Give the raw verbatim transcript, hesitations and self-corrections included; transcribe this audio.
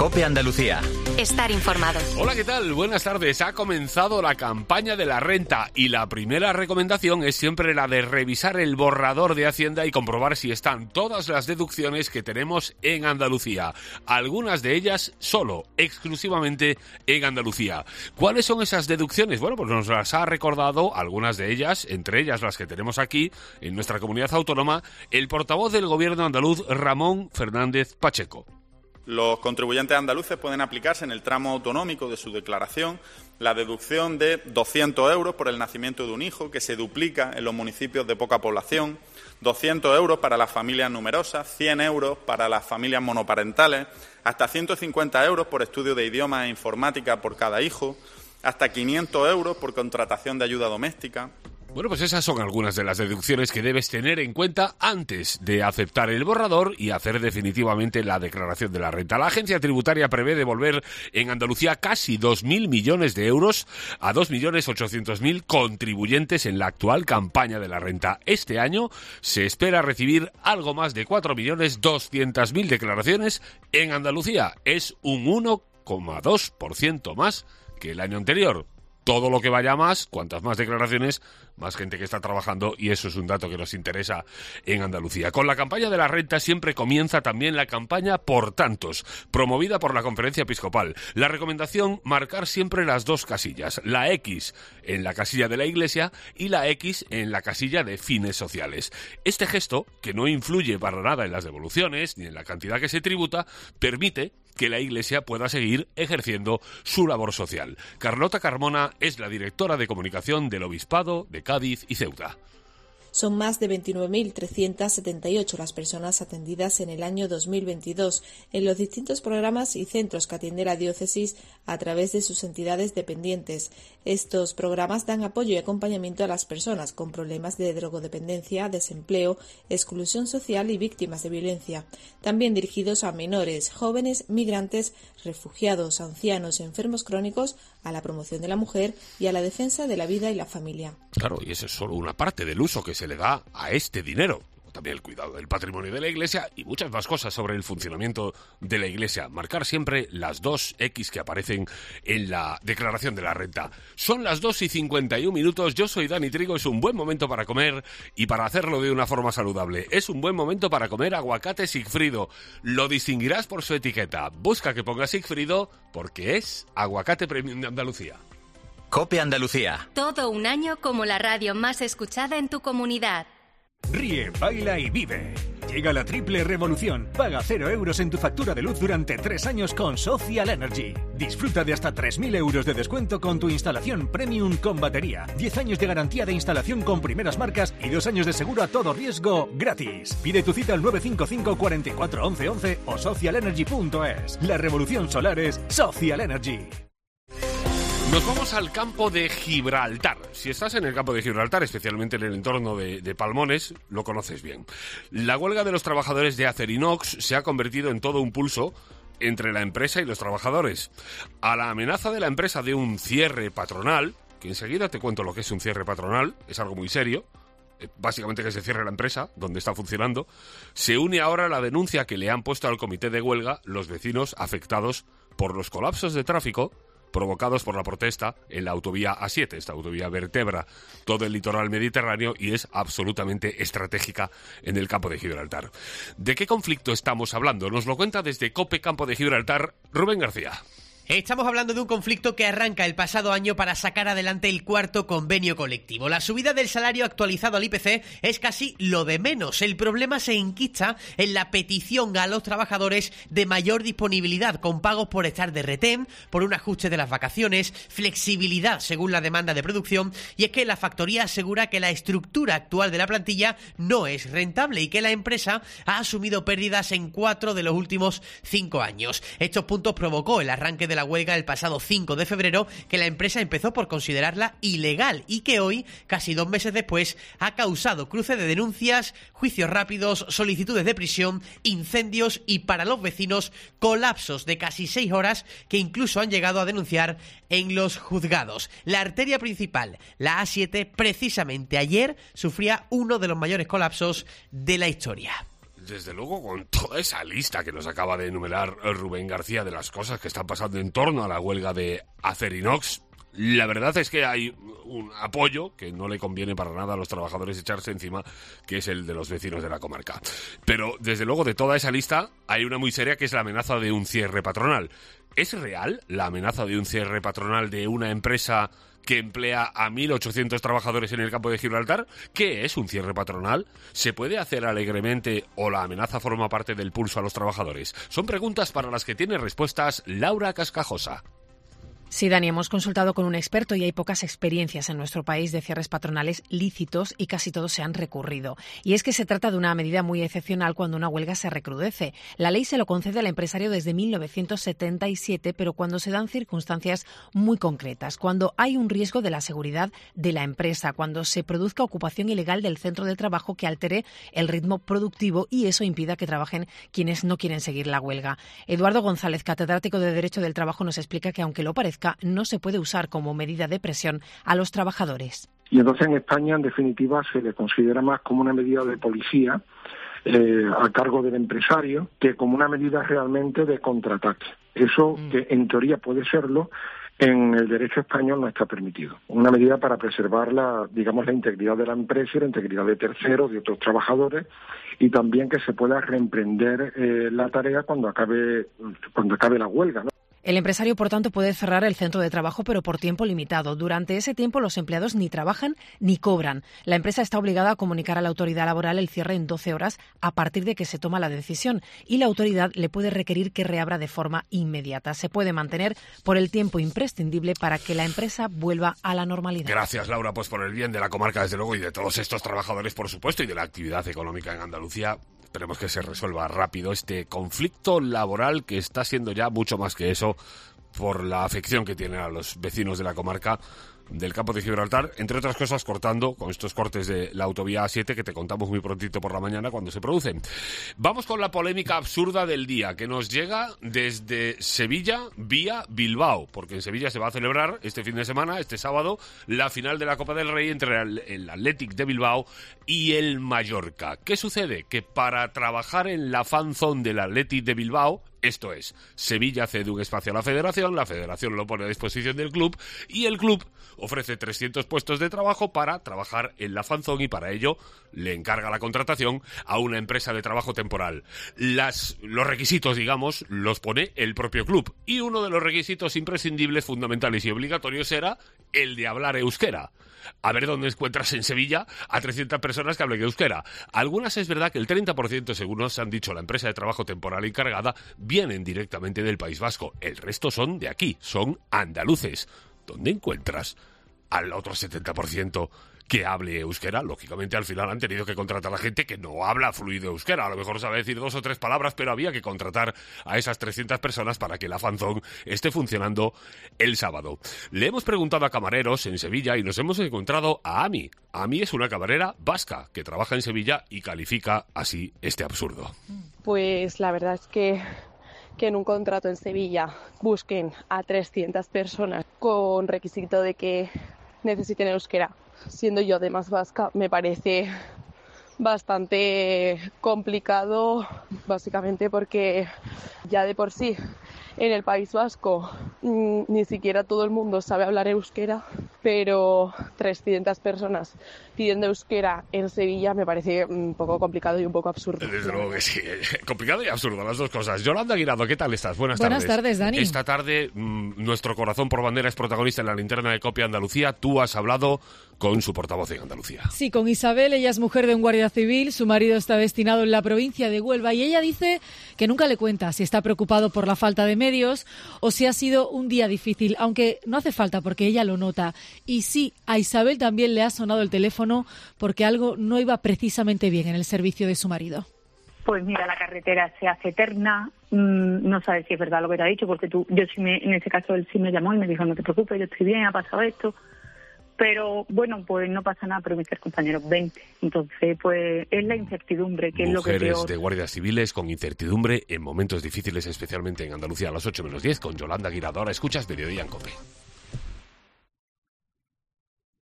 COPE Andalucía. Estar informado. Hola, ¿qué tal? Buenas tardes. Ha comenzado la campaña de la renta y la primera recomendación es siempre la de revisar el borrador de Hacienda y comprobar si están todas las deducciones que tenemos en Andalucía. Algunas de ellas solo, exclusivamente en Andalucía. ¿Cuáles son esas deducciones? Bueno, pues nos las ha recordado algunas de ellas, entre ellas las que tenemos aquí en nuestra comunidad autónoma, el portavoz del Gobierno andaluz, Ramón Fernández Pacheco. Los contribuyentes andaluces pueden aplicarse en el tramo autonómico de su declaración la deducción de doscientos euros por el nacimiento de un hijo, que se duplica en los municipios de poca población, doscientos euros para las familias numerosas, cien euros para las familias monoparentales, hasta ciento cincuenta euros por estudio de idiomas e informática por cada hijo, hasta quinientos euros por contratación de ayuda doméstica. Bueno, pues esas son algunas de las deducciones que debes tener en cuenta antes de aceptar el borrador y hacer definitivamente la declaración de la renta. La agencia tributaria prevé devolver en Andalucía casi dos mil millones de euros a dos millones ochocientos mil contribuyentes en la actual campaña de la renta. Este año se espera recibir algo más de cuatro millones doscientos mil declaraciones en Andalucía. Es un uno coma dos por ciento más que el año anterior. Todo lo que vaya más, cuantas más declaraciones, más gente que está trabajando, y eso es un dato que nos interesa en Andalucía. Con la campaña de la renta siempre comienza también la campaña Por Tantos, promovida por la Conferencia Episcopal. La recomendación, marcar siempre las dos casillas, la X en la casilla de la Iglesia y la X en la casilla de fines sociales. Este gesto, que no influye para nada en las devoluciones ni en la cantidad que se tributa, permite que la Iglesia pueda seguir ejerciendo su labor social. Carlota Carmona es la directora de comunicación del Obispado de Cádiz y Ceuta. Son más de veintinueve mil trescientas setenta y ocho las personas atendidas en el año dos mil veintidós en los distintos programas y centros que atiende la diócesis a través de sus entidades dependientes. Estos programas dan apoyo y acompañamiento a las personas con problemas de drogodependencia, desempleo, exclusión social y víctimas de violencia. También dirigidos a menores, jóvenes, migrantes, refugiados, ancianos, enfermos crónicos, a la promoción de la mujer y a la defensa de la vida y la familia. Claro, y esa es solo una parte del uso que se le da a este dinero. También el cuidado del patrimonio de la Iglesia y muchas más cosas sobre el funcionamiento de la Iglesia. Marcar siempre las dos X que aparecen en la declaración de la renta. Son las dos y cincuenta y un minutos. Yo soy Dani Trigo. Es un buen momento para comer y para hacerlo de una forma saludable. Es un buen momento para comer aguacate Sigfrido. Lo distinguirás por su etiqueta. Busca que ponga Sigfrido porque es aguacate premium de Andalucía. COPE Andalucía. Todo un año como la radio más escuchada en tu comunidad. Ríe, baila y vive. Llega la triple revolución. Paga cero euros en tu factura de luz durante tres años con Social Energy. Disfruta de hasta tres mil euros de descuento con tu instalación premium con batería. diez años de garantía de instalación con primeras marcas y dos años de seguro a todo riesgo gratis. Pide tu cita al nueve cinco cinco, cuatro cuatro, once, once o social energy punto es. La revolución solar es Social Energy. Nos vamos al campo de Gibraltar. Si estás en el campo de Gibraltar, especialmente en el entorno de, de Palmones, lo conoces bien. La huelga de los trabajadores de Acerinox se ha convertido en todo un pulso entre la empresa y los trabajadores. A la amenaza de la empresa de un cierre patronal, que enseguida te cuento lo que es un cierre patronal, es algo muy serio, básicamente que se cierre la empresa donde está funcionando, se une ahora la denuncia que le han puesto al comité de huelga los vecinos afectados por los colapsos de tráfico provocados por la protesta en la autovía A siete. Esta autovía vertebra todo el litoral mediterráneo y es absolutamente estratégica en el campo de Gibraltar. ¿De qué conflicto estamos hablando? Nos lo cuenta desde COPE Campo de Gibraltar Rubén García. Estamos hablando de un conflicto que arranca el pasado año para sacar adelante el cuarto convenio colectivo. La subida del salario actualizado al I P C es casi lo de menos. El problema se enquista en la petición a los trabajadores de mayor disponibilidad, con pagos por estar de retén, por un ajuste de las vacaciones, flexibilidad según la demanda de producción, y es que la factoría asegura que la estructura actual de la plantilla no es rentable y que la empresa ha asumido pérdidas en cuatro de los últimos cinco años. Estos puntos provocó el arranque de de la huelga el pasado cinco de febrero, que la empresa empezó por considerarla ilegal y que hoy, casi dos meses después, ha causado cruce de denuncias, juicios rápidos, solicitudes de prisión, incendios y, para los vecinos, colapsos de casi seis horas que incluso han llegado a denunciar en los juzgados. La arteria principal, la A siete, precisamente ayer sufría uno de los mayores colapsos de la historia. Desde luego, con toda esa lista que nos acaba de enumerar Rubén García de las cosas que están pasando en torno a la huelga de Acerinox, la verdad es que hay un apoyo que no le conviene para nada a los trabajadores echarse encima, que es el de los vecinos de la comarca. Pero, desde luego, de toda esa lista hay una muy seria, que es la amenaza de un cierre patronal. ¿Es real la amenaza de un cierre patronal de una empresa que emplea a mil ochocientos trabajadores en el campo de Gibraltar? ¿Qué es un cierre patronal? ¿Se puede hacer alegremente o la amenaza forma parte del pulso a los trabajadores? Son preguntas para las que tiene respuestas Laura Cascajosa. Sí, Dani, hemos consultado con un experto y hay pocas experiencias en nuestro país de cierres patronales lícitos y casi todos se han recurrido. Y es que se trata de una medida muy excepcional cuando una huelga se recrudece. La ley se lo concede al empresario desde mil novecientos setenta y siete, pero cuando se dan circunstancias muy concretas, cuando hay un riesgo de la seguridad de la empresa, cuando se produzca ocupación ilegal del centro de trabajo que altere el ritmo productivo y eso impida que trabajen quienes no quieren seguir la huelga. Eduardo González, catedrático de Derecho del Trabajo, nos explica que aunque lo parezca, no se puede usar como medida de presión a los trabajadores. Y entonces en España, en definitiva, se le considera más como una medida de policía eh, a cargo del empresario que como una medida realmente de contraataque. Eso, mm. que en teoría puede serlo, en el derecho español no está permitido. Una medida para preservar la, digamos, la integridad de la empresa y la integridad de terceros, de otros trabajadores, y también que se pueda reemprender eh, la tarea cuando acabe, cuando acabe la huelga, ¿no? El empresario, por tanto, puede cerrar el centro de trabajo, pero por tiempo limitado. Durante ese tiempo, los empleados ni trabajan ni cobran. La empresa está obligada a comunicar a la autoridad laboral el cierre en doce horas a partir de que se toma la decisión y la autoridad le puede requerir que reabra de forma inmediata. Se puede mantener por el tiempo imprescindible para que la empresa vuelva a la normalidad. Gracias, Laura, pues por el bien de la comarca, desde luego, y de todos estos trabajadores, por supuesto, y de la actividad económica en Andalucía. Esperemos que se resuelva rápido este conflicto laboral que está siendo ya mucho más que eso por la afección que tiene a los vecinos de la comarca del campo de Gibraltar, entre otras cosas cortando con estos cortes de la autovía A siete que te contamos muy prontito por la mañana cuando se producen. Vamos con la polémica absurda del día que nos llega desde Sevilla vía Bilbao, porque en Sevilla se va a celebrar este fin de semana, este sábado, la final de la Copa del Rey entre el Athletic de Bilbao y el Mallorca. ¿Qué sucede? Que para trabajar en la fan zone del Athletic de Bilbao, esto es, Sevilla cede un espacio a la federación, la federación lo pone a disposición del club y el club ofrece trescientos puestos de trabajo para trabajar en la fanzone y para ello le encarga la contratación a una empresa de trabajo temporal. Las, los requisitos, digamos, los pone el propio club y uno de los requisitos imprescindibles, fundamentales y obligatorios era el de hablar euskera. A ver dónde encuentras en Sevilla a trescientas personas que hablen euskera. Algunas es verdad que el treinta por ciento, según nos han dicho la empresa de trabajo temporal encargada, vienen directamente del País Vasco. El resto son de aquí, son andaluces. ¿Dónde encuentras al otro setenta por ciento que hable euskera? Lógicamente al final han tenido que contratar a gente que no habla fluido euskera. A lo mejor sabe decir dos o tres palabras, pero había que contratar a esas trescientas personas para que la fanzone esté funcionando el sábado. Le hemos preguntado a camareros en Sevilla y nos hemos encontrado a Ami. Ami es una camarera vasca que trabaja en Sevilla y califica así este absurdo. Pues la verdad es que que en un contrato en Sevilla busquen a trescientas personas con requisito de que necesiten euskera, siendo yo además vasca, me parece bastante complicado, básicamente porque ya de por sí en el País Vasco mmm, ni siquiera todo el mundo sabe hablar euskera, pero trescientas personas pidiendo euskera en Sevilla me parece un poco complicado y un poco absurdo. Desde luego que sí, complicado y absurdo, las dos cosas. Yolanda Guirado, ¿qué tal estás? Buenas, Buenas tardes. tardes, Dani. Esta tarde, mmm, nuestro corazón por bandera es protagonista en la linterna de Copia Andalucía. Tú has hablado con su portavoz en Andalucía. Sí, con Isabel, ella es mujer de un guardia civil, su marido está destinado en la provincia de Huelva y ella dice que nunca le cuenta si está preocupado por la falta de medios o si ha sido un día difícil, aunque no hace falta porque ella lo nota. Y sí, a Isabel también le ha sonado el teléfono porque algo no iba precisamente bien en el servicio de su marido. Pues mira, la carretera se hace eterna, mmm, no sabes si es verdad lo que te ha dicho, porque tú, yo sí me, en ese caso él sí me llamó y me dijo, no te preocupes, yo estoy bien, ha pasado esto. Pero bueno, pues no pasa nada, pero mis tres compañeros veinte. Entonces, pues es la incertidumbre, que es lo que peor. Mujeres de guardias civiles con incertidumbre en momentos difíciles, especialmente en Andalucía, a las ocho menos diez, con Yolanda Guirado. Ahora escuchas Mediodía en COPE.